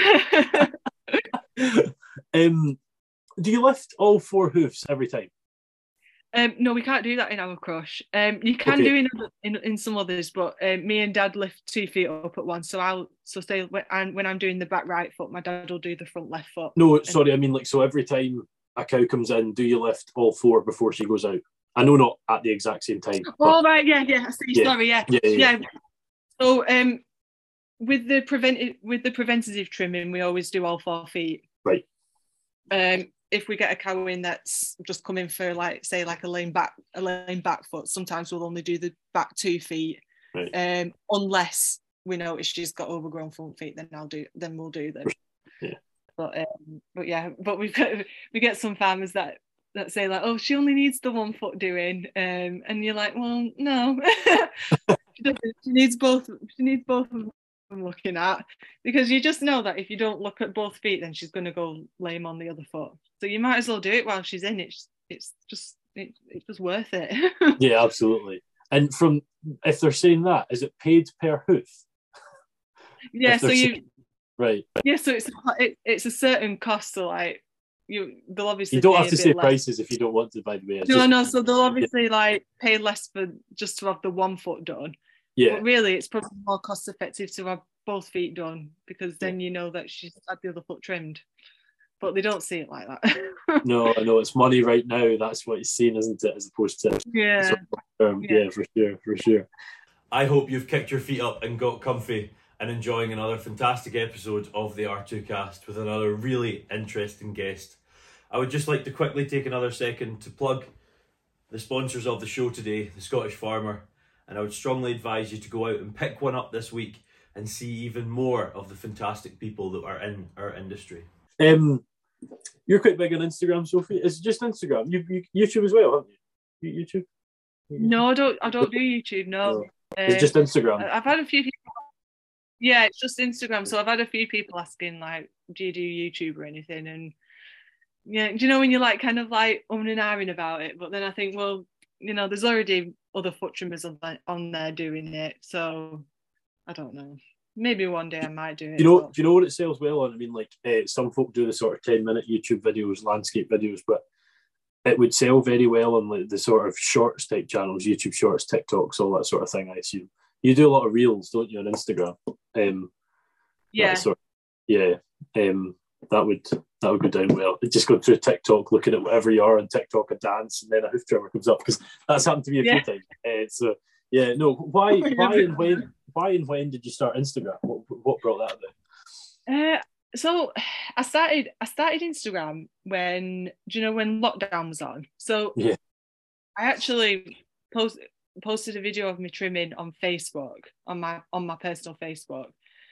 S1: um, do you lift all four hoofs every time?
S2: Um, no, we can't do that in our crush. Um, you can
S1: Okay.
S2: do in, other, in in some others, but um, me and Dad lift two feet up at once. So I'll so say when I'm, when I'm doing the back right foot, my dad will do the front left foot.
S1: No, sorry, I mean like so every time a cow comes in, do you lift all four before she goes out? I know not at the exact same time. but-
S2: Oh right, yeah, yeah. I see.
S1: Yeah.
S2: Sorry, yeah,
S1: yeah, yeah, yeah.
S2: yeah. So um, with the prevent with the preventative trimming, we always do all four feet.
S1: Right.
S2: Um, if we get a cow in that's just coming for like say like a lame back a lame back foot, sometimes we'll only do the back two feet.
S1: Right.
S2: Um, unless we notice she's got overgrown front feet, then I'll do then we'll do them.
S1: Yeah.
S2: But um, but yeah, but we've got we get some farmers that that say like, oh, she only needs the one foot doing, um, and you're like, well, no, she doesn't. She needs both. She needs both of them looking at, because you just know that if you don't look at both feet, then she's going to go lame on the other foot. So you might as well do it while she's in. It's it's just it, it's just worth it.
S1: Yeah, absolutely. And from if they're saying that, is it paid per hoof?
S2: Yeah.
S1: If
S2: So
S1: they're
S2: you
S1: saying- right.
S2: yeah. So it's it, it's a certain cost. So like you they'll obviously
S1: You don't
S2: pay
S1: have
S2: a
S1: to
S2: bit
S1: say
S2: less.
S1: prices if you don't want to, by the way. It's
S2: No,
S1: just-
S2: no. So they'll obviously like pay less for just to have the one foot done.
S1: Yeah,
S2: But really, it's probably more cost effective to have both feet done, because then you know that she's had the other foot trimmed. But they don't see it like that.
S1: no, I know it's money right now. That's what it's seen, isn't it? As opposed to
S2: Yeah.
S1: um,
S2: Yeah.
S1: yeah, for sure, for sure.
S3: I hope you've kicked your feet up and got comfy and enjoying another fantastic episode of the R two Cast with another really interesting guest. I would just like to quickly take another second to plug the sponsors of the show today, the Scottish Farmer, and I would strongly advise you to go out and pick one up this week and see even more of the fantastic people that are in our industry.
S1: Um, you're quite big on Instagram, Sophie. Is it just Instagram? You, you YouTube as well, haven't you? YouTube?
S2: No, I don't. I don't do YouTube. No,
S1: no. It's um, just Instagram.
S2: I've had a few people. Yeah, it's just Instagram. So I've had a few people asking, like, do you do YouTube or anything? And yeah, do you know when you're like kind of like umming and ahhing about it? But then I think, well, you know, there's already other foot trimmers on, on there doing it. So I don't know. Maybe one day I might do it.
S1: You know,
S2: but...
S1: do you know what it sells well on? I mean, like uh, some folk do the sort of ten minute YouTube videos, landscape videos, but it would sell very well on like the sort of shorts type channels, YouTube Shorts, TikToks, all that sort of thing. I assume you do a lot of reels, don't you, on Instagram? Um,
S2: yeah,
S1: sort of, yeah. Um, that would that would go down well. Just go through TikTok, looking at whatever you are on TikTok, a dance, and then a hoof trimmer comes up, because that's happened to me a
S2: yeah.
S1: few times. Uh, so yeah, no. Why, why, and when, why and when did you start Instagram? What, what brought that
S2: about? Uh, so I started I started Instagram when, do you know, when lockdown was on? So
S1: yeah,
S2: I actually post, posted a video of me trimming on Facebook, on my on my personal Facebook.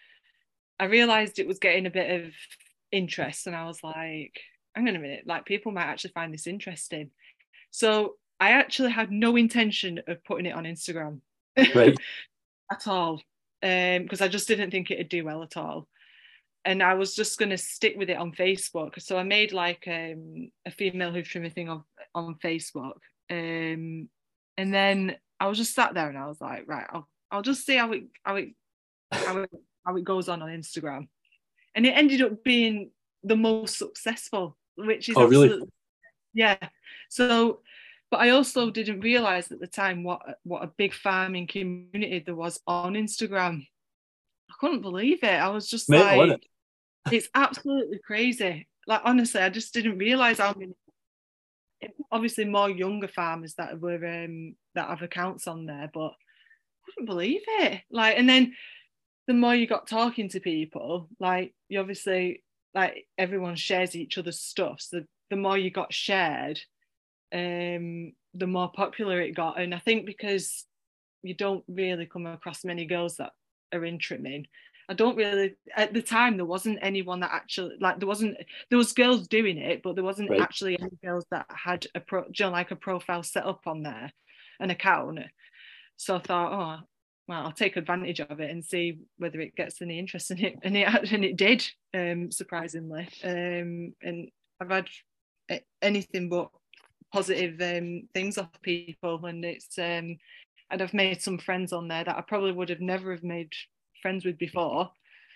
S2: I realised it was getting a bit of interest, and I was like, hang on a minute, like people might actually find this interesting. So I actually had no intention of putting it on Instagram,
S1: right,
S2: at all, um, because I just didn't think it'd do well at all. And I was just going to stick with it on Facebook. So I made like um, a female hoof trimmer thing on, on Facebook. Um, and then I was just sat there and I was like, right, I'll, I'll just see how it, how it, how it, how it goes on on Instagram. And it ended up being the most successful, which is
S1: oh,
S2: absolutely,
S1: really?
S2: Yeah. So, but I also didn't realize at the time what, what a big farming community there was on Instagram. I couldn't believe it. I was just
S1: Mental,
S2: like,
S1: isn't it?
S2: It's absolutely crazy. Like, honestly, I just didn't realize how many, obviously more younger farmers that were um that have accounts on there, but I couldn't believe it. Like, and then the more you got talking to people, like you obviously, like everyone shares each other's stuff, so the more you got shared, um the more popular it got. And I think because you don't really come across many girls that are in trimming, I don't really, at the time there wasn't anyone that actually, like there wasn't, there was girls doing it, but there wasn't
S1: right.
S2: actually any girls that had a pro, you know, like a profile set up on there, an account. So I thought, oh, well, I'll take advantage of it and see whether it gets any interest in it. And it, and it did, um, surprisingly. Um, and I've had anything but positive um, things off people. And it's, um, and I've made some friends on there that I probably would have never have made friends with before,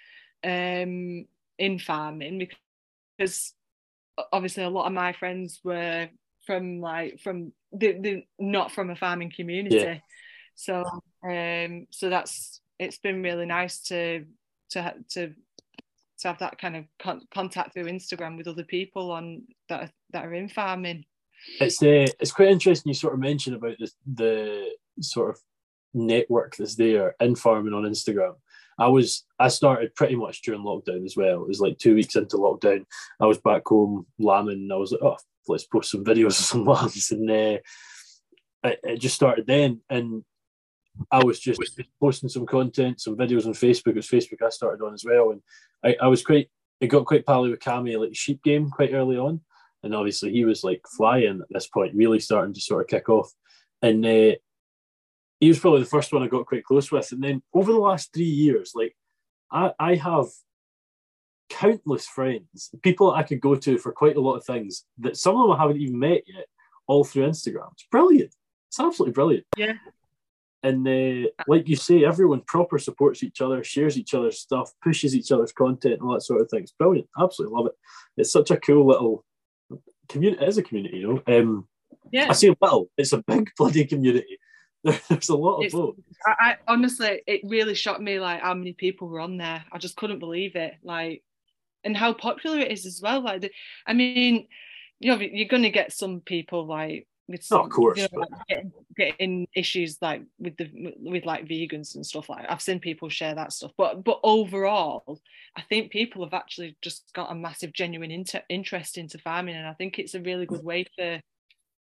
S2: um, in farming, because obviously a lot of my friends were from like from the, the not from a farming community. Yeah. So um, so that's, it's been really nice to to to to have that kind of con- contact through Instagram with other people on that are, that are in farming.
S1: It's uh, it's quite interesting you sort of mention about the the sort of network that's there in farming on Instagram. I was I started pretty much during lockdown as well. It was like two weeks into lockdown. I was back home lambing, and I was like, oh, let's post some videos of some lambs, and uh, it, it just started then. And I was just posting some content, some videos on Facebook. It was Facebook I started on as well, and I, I was quite. It got quite pally with Cammy, like sheep game, quite early on, and obviously he was like flying at this point, really starting to sort of kick off, and. Uh, He was probably the first one I got quite close with. And then over the last three years, like I, I have countless friends, people I could go to for quite a lot of things that some of them I haven't even met yet, all through Instagram. It's brilliant. It's absolutely brilliant.
S2: Yeah.
S1: And uh, like you say, everyone proper supports each other, shares each other's stuff, pushes each other's content, and all that sort of thing. It's brilliant. Absolutely love it. It's such a cool little community. It is a community, you know. Um,
S2: yeah.
S1: I say little. It's a big bloody community. There's a lot of folk.
S2: I, I honestly, it really shocked me like how many people were on there. I just couldn't believe it, like, and how popular it is as well. Like, the, I mean, you know, you're going to get some people like with some,
S1: oh, of course,
S2: you know, like, getting, getting issues like with the with like vegans and stuff like that. I've seen people share that stuff, but but overall, I think people have actually just got a massive, genuine inter- interest into farming, and I think it's a really good way for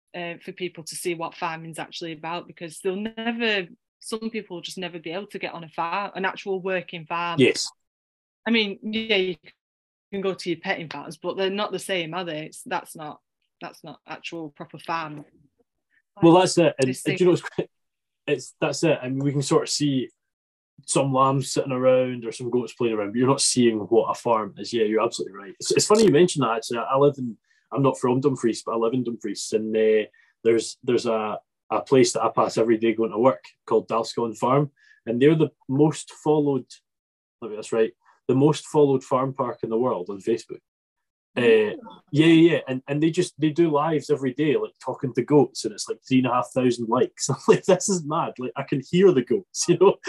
S2: uh, for people to see what farming's actually about, because they'll never, some people will just never be able to get on a farm, an actual working farm.
S1: Yes.
S2: I mean, yeah, you can go to your petting farms, but they're not the same, are they? It's, that's not that's not actual proper farm.
S1: Well, that's it. And,
S2: This
S1: and
S2: thing-
S1: do you know, it's, quite- it's that's it. I mean, we can sort of see some lambs sitting around or some goats playing around, but you're not seeing what a farm is. Yeah, you're absolutely right. It's, it's funny you mention that. Actually, I live in. I'm not from Dumfries, but I live in Dumfries, and uh, there's there's a a place that I pass every day going to work called Dalscon Farm, and they're the most followed. Let me that's right. The most followed farm park in the world on Facebook. Uh, yeah, yeah, and and they just they do lives every day, like talking to goats, and it's like three and a half thousand likes. I'm like, this is mad. Like, I can hear the goats, you know.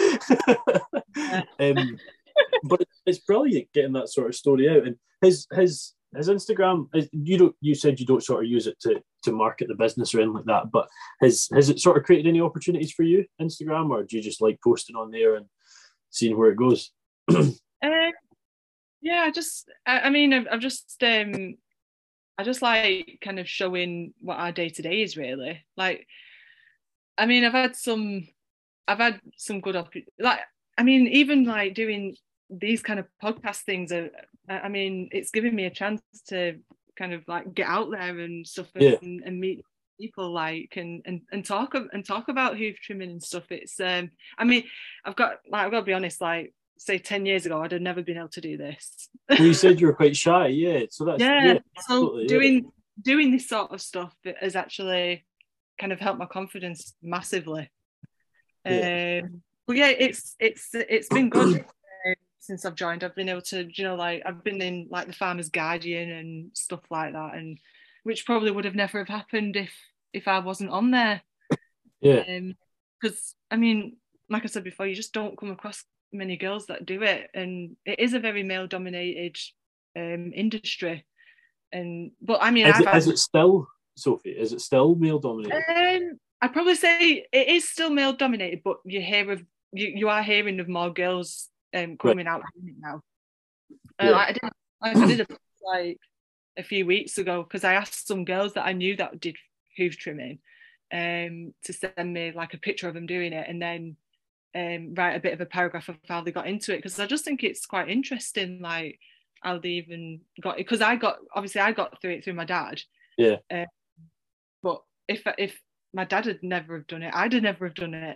S1: um, but it's brilliant getting that sort of story out. And his his his Instagram, you don't you said you don't sort of use it to to market the business or anything like that, but has has it sort of created any opportunities for you, Instagram, or do you just like posting on there and seeing where it goes?
S2: Uh, yeah, I just, I, I mean, I've, I've just, um, I just like kind of showing what our day to day is really. Like, I mean, I've had some, I've had some good, op- like, I mean, even like doing these kind of podcast things, are, I mean, it's giving me a chance to kind of like get out there and stuff,
S1: Yeah.
S2: and, and meet people, like, and, and and talk and talk about hoof trimming and stuff. It's, um, I mean, I've got, like, I've got to be honest, like, say ten years ago, I'd have never been able to do this.
S1: Well, you said you were quite shy, yeah. So that's
S2: yeah,
S1: yeah,
S2: so
S1: absolutely,
S2: doing
S1: yeah.
S2: doing this sort of stuff has actually kind of helped my confidence massively.
S1: Yeah.
S2: Um, but yeah, it's it's it's been good uh, since I've joined. I've been able to, you know, like, I've been in like the Farmer's Guardian and stuff like that, and which probably would have never have happened if if I wasn't on there.
S1: Yeah.
S2: Because um, I mean, like I said before, you just don't come across many girls that do it, and it is a very male dominated um industry. And but I mean,
S1: Is
S2: I've
S1: it,
S2: had,
S1: is it still, Sophie? Is it still male dominated?
S2: um I'd probably say it is still male dominated, but you hear of you, you are hearing of more girls um coming out doing it now. Uh,
S1: Yeah.
S2: like I did like I did a like a few weeks ago, because I asked some girls that I knew that did hoof trimming um to send me like a picture of them doing it, and then um write a bit of a paragraph of how they got into it, because I just think it's quite interesting, like how they even got it. Because I got obviously I got through it through my dad.
S1: Yeah.
S2: Um, but if if my dad had never have done it, I'd have never have done it.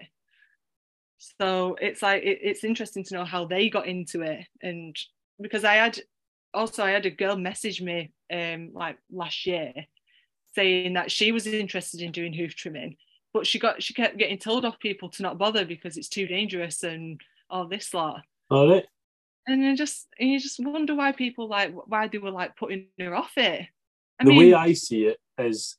S2: So it's like it, it's interesting to know how they got into it. And because I had also I had a girl message me um like last year saying that she was interested in doing hoof trimming, but she got she kept getting told off people to not bother because it's too dangerous and all this lot.
S1: All right.
S2: And then just and you just wonder why people like why they were like putting her off it. I
S1: The
S2: mean,
S1: way I see it is,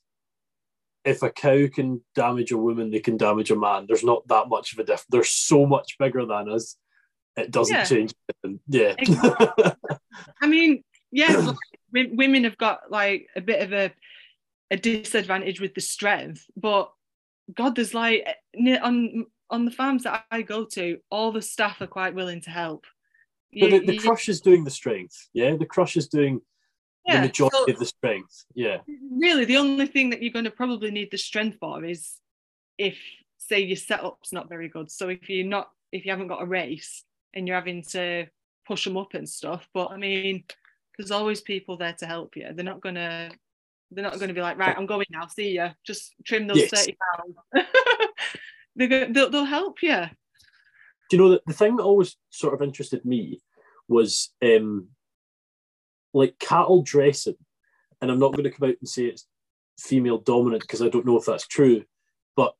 S1: if a cow can damage a woman, they can damage a man. There's not that much of a difference. They're so much bigger than us. It doesn't
S2: Yeah.
S1: change anything. Yeah.
S2: Exactly. I mean, yes, like, w- women have got like a bit of a a disadvantage with the strength, but God, there's like near- on on the farms that I go to, all the staff are quite willing to help.
S1: But
S2: You-
S1: the, the
S2: you-
S1: crush is doing the strength. Yeah. The crush is doing the
S2: yeah,
S1: majority
S2: so
S1: of the strength. Yeah.
S2: really, the only thing that you're going to probably need the strength for is if, say, your setup's not very good. So if you're not, if you haven't got a race and you're having to push them up and stuff. But I mean, there's always people there to help you. They're not gonna, they're not gonna be like, right, I'm going now. See ya. Just trim those
S1: Yes.
S2: thirty pounds. They're gonna, they'll, they'll help you.
S1: Do you know that the thing that always sort of interested me was um, like cattle dressing, and I'm not going to come out and say it's female dominant because I don't know if that's true, but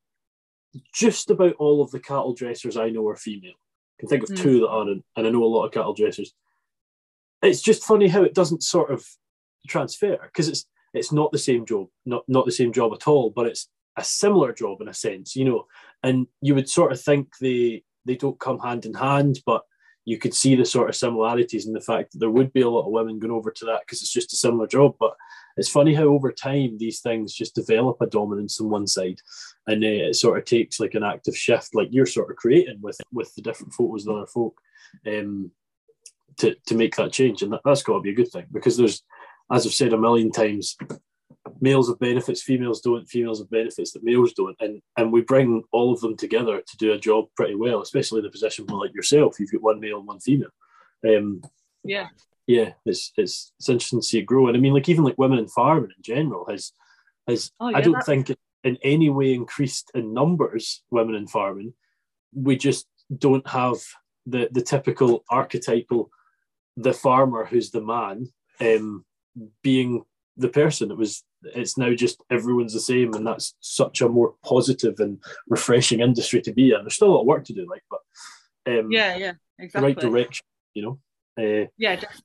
S1: just about all of the cattle dressers I know are female. I can think of
S2: Mm.
S1: two that aren't, and I know a lot of cattle dressers. It's just funny how it doesn't sort of transfer, because it's it's not the same job, not not the same job at all, but it's a similar job in a sense, you know. And you would sort of think they they don't come hand in hand, but you could see the sort of similarities in the fact that there would be a lot of women going over to that because it's just a similar job. But it's funny how over time these things just develop a dominance on one side, and uh, it sort of takes like an active shift, like you're sort of creating with with the different photos of other folk, um, to to make that change. And that, that's got to be a good thing, because there's, as I've said a million times, males have benefits, females don't, females have benefits that males don't. And and we bring all of them together to do a job pretty well, especially in a position like yourself. You've got one male and one female. Um,
S2: yeah.
S1: Yeah, it's, it's it's interesting to see it grow. And I mean, like even like women in farming in general has, has
S2: Oh, yeah,
S1: I don't
S2: that-
S1: think it in any way increased in numbers, women in farming. We just don't have the, the typical archetypal, the farmer who's the man, um, being the person. It was, it's now just everyone's the same, and that's such a more positive and refreshing industry to be in. There's still a lot of work to do, like, but um,
S2: yeah, yeah,
S1: the
S2: exactly.
S1: right direction, you know. Uh,
S2: Yeah, definitely.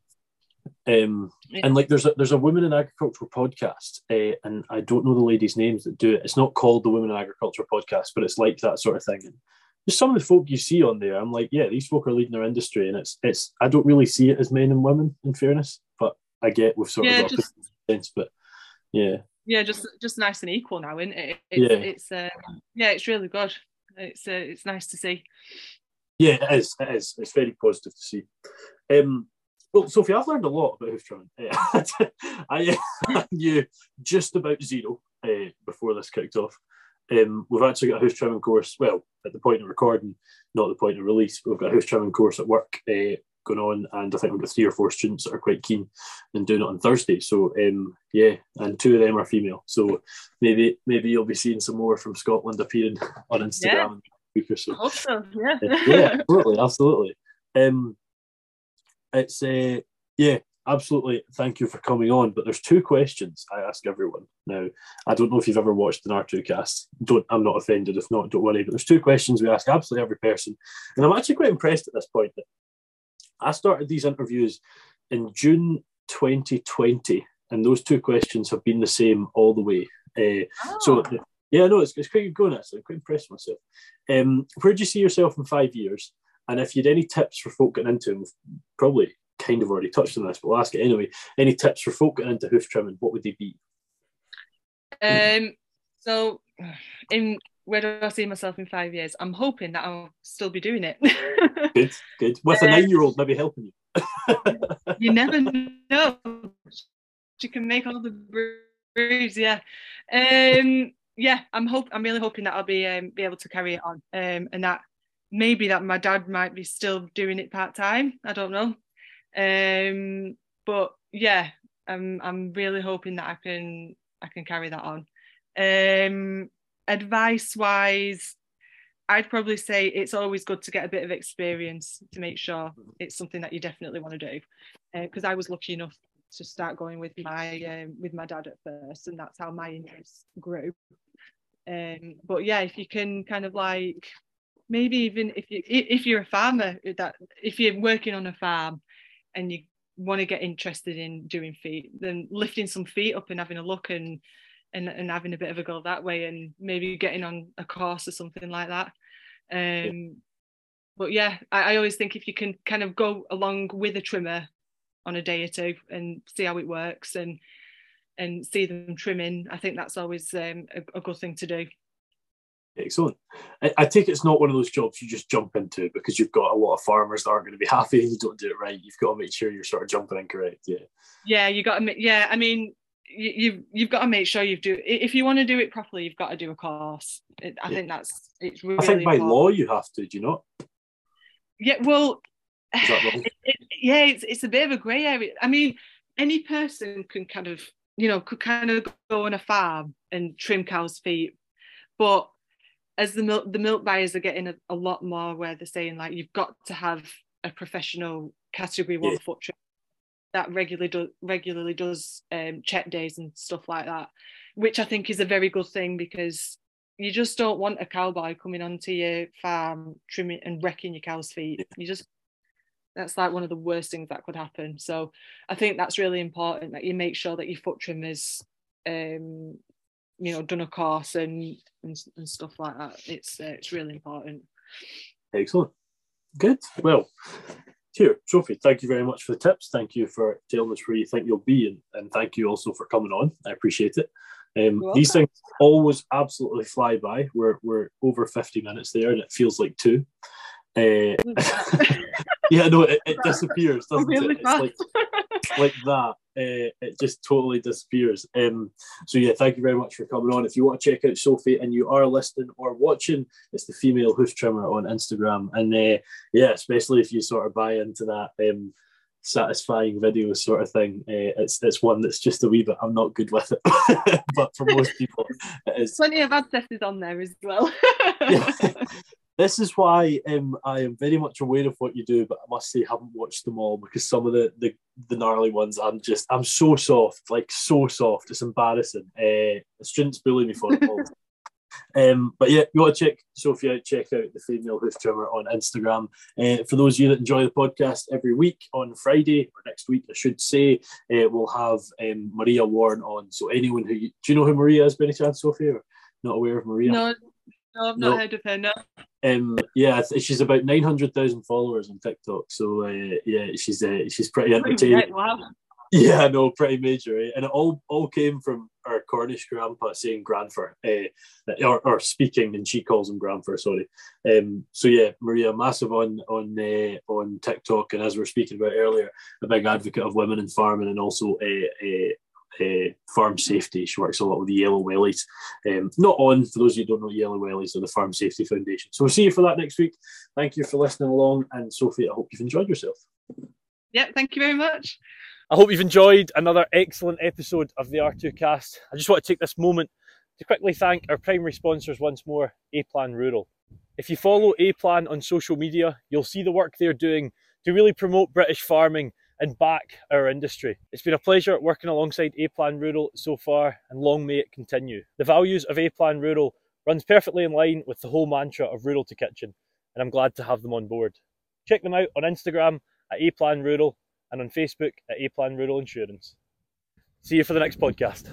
S1: Um,
S2: Yeah.
S1: and like there's a there's a women in agriculture podcast, uh, and I don't know the ladies' names that do it. It's not called the Women in Agriculture podcast, but it's like that sort of thing. And just some of the folk you see on there, I'm like, yeah, these folk are leading their industry, and it's it's I don't really see it as men and women, in fairness, but I get we've sort
S2: Yeah,
S1: of got
S2: just-
S1: a sense, but yeah,
S2: Yeah, just just nice and equal now, isn't it? It's,
S1: Yeah.
S2: it's uh, yeah, it's really good. It's uh, it's nice to see.
S1: yeah, it is, it is. It's very positive to see. Um, well, Sophie, I've learned a lot about hoof trimming. Uh, I, I knew just about zero uh, before this kicked off. Um, we've actually got a hoof trimming course. Well, at the point of recording, not the point of release. We've got a hoof trimming course at work uh, going on, and I think we've got three or four students that are quite keen and doing it on Thursday. So um, yeah, and two of them are female. So maybe maybe you'll be seeing some more from Scotland appearing on Instagram
S2: Yeah.
S1: in a week or so.
S2: I hope so. Yeah.
S1: Yeah, absolutely, absolutely. Um, it's uh, yeah, absolutely. Thank you for coming on. But there's two questions I ask everyone. Now, I don't know if you've ever watched an R two cast. Don't, I'm not offended. If not, don't worry. But there's two questions we ask absolutely every person, and I'm actually quite impressed at this point that I started these interviews in June twenty twenty, and those two questions have been the same all the way. Uh,
S2: Oh.
S1: So. Yeah, no, it's, it's quite good going, actually. I'm quite impressed with myself. Um, where do you see yourself in five years? And if you had any tips for folk getting into, and we've probably kind of already touched on this, but we'll ask it anyway. Any tips for folk getting into hoof trimming, what would they be?
S2: Um. So, in where do I see myself in five years? I'm hoping that I'll still be doing it.
S1: Good, good. With a
S2: Uh,
S1: nine-year-old maybe helping you.
S2: You never know. You can make all the brews. Yeah. Um. Yeah. I'm hope. I'm really hoping that I'll be um, be able to carry it on. Um. And that maybe that my dad might be still doing it part time. I don't know. Um. But yeah, I'm. I'm really hoping that I can. I can carry that on. Um. Advice wise, I'd probably say it's always good to get a bit of experience to make sure it's something that you definitely want to do. Because uh, I was lucky enough to start going with my um, with my dad at first, and that's how my interest grew. Um, but yeah, if you can kind of like maybe even if you if you're a farmer, that if you're working on a farm and you want to get interested in doing feet, then lifting some feet up and having a look and and, and having a bit of a go that way, and maybe getting on a course or something like that. Um, yeah. But yeah, I, I always think if you can kind of go along with a trimmer on a day or two and see how it works and and see them trimming, I think that's always um, a, a good thing to do.
S1: Excellent. I, I take it's not one of those jobs you just jump into because you've got a lot of farmers that aren't going to be happy and you don't do it right. You've got to make sure you're sort of jumping in correct. Yeah.
S2: Yeah, you got to. Yeah, I mean, you, you've you've got to make sure you've do. If you want to do it properly, you've got to do a course. It, I yeah. think that's it's really.
S1: I think by
S2: important.
S1: law you have to. Do you not?
S2: Yeah. Well.
S1: Is that wrong?
S2: It, it, yeah, it's it's a bit of a grey area. I mean, any person can kind of, you know, could kind of go on a farm and trim cows' feet, but as the milk the milk buyers are getting a, a lot more where they're saying like you've got to have a professional category one yeah. foot trim that regularly do, regularly does um, check days and stuff like that, which I think is a very good thing because you just don't want a cowboy coming onto your farm trimming and wrecking your cow's feet. You just that's like one of the worst things that could happen. So I think that's really important that you make sure that your foot trimmers, um, you know, done a course and and, and stuff like that. It's uh, it's really important.
S1: Excellent. Good. Well, here, Sophie, thank you very much for the tips. Thank you for telling us where you think you'll be, and, and thank you also for coming on. I appreciate it. Um, these things always absolutely fly by. We're we're over fifty minutes there, and it feels like two. Uh, yeah, no, it, it disappears, doesn't
S2: really
S1: it? It's like, like that. Uh, it just totally disappears. Um, so yeah, thank you very much for coming on. If you want to check out Sophie and you are listening or watching, it's the Female Hoof Trimmer on Instagram. And uh, yeah, especially if you sort of buy into that um, satisfying video sort of thing, uh, it's it's one that's just a wee bit. I'm not good with it, but for most people, it is.
S2: Plenty of ancestors on there as well.
S1: Yeah. This is why um, I am very much aware of what you do, but I must say I haven't watched them all because some of the, the, the gnarly ones, I'm just, I'm so soft, like so soft. It's embarrassing. Uh, the students bully me for it all. Um, but yeah, you want to check Sophie out, check out the Female Hoof Trimmer on Instagram. Uh, for those of you that enjoy the podcast every week on Friday, or next week, I should say, uh, we'll have um, Maria Warren on. So anyone who, do you know who Maria is by any chance, Sophie? Or not aware of Maria?
S2: No, no I've not
S1: no.
S2: heard of her, no.
S1: Um, yeah, she's about nine hundred thousand followers on TikTok. So uh, yeah, she's uh, she's pretty entertaining.
S2: Wow.
S1: Yeah, no, pretty major, eh? And it all all came from our Cornish grandpa saying Granfer, uh, or, or speaking, and she calls him Granfer. Sorry. Um, so yeah, Maria, massive on on uh, on TikTok, and as we were speaking about earlier, a big advocate of women in farming and also a. Uh, uh, Uh, farm safety. She works a lot with the Yellow Wellies. Um, not on, for those of you who don't know, Yellow Wellies are the Farm Safety Foundation. So we'll see you for that next week. Thank you for listening along. And Sophie, I hope you've enjoyed yourself.
S2: Yeah, thank you very much.
S3: I hope you've enjoyed another excellent episode of the R two Cast. I just want to take this moment to quickly thank our primary sponsors once more, A-Plan Rural. If you follow A-Plan on social media, you'll see the work they're doing to really promote British farming and back our industry. It's been a pleasure working alongside A-Plan Rural so far, and long may it continue. The values of A-Plan Rural runs perfectly in line with the whole mantra of Rural to Kitchen, and I'm glad to have them on board. Check them out on Instagram at A-Plan Rural and on Facebook at A-Plan Rural Insurance. See you for the next podcast.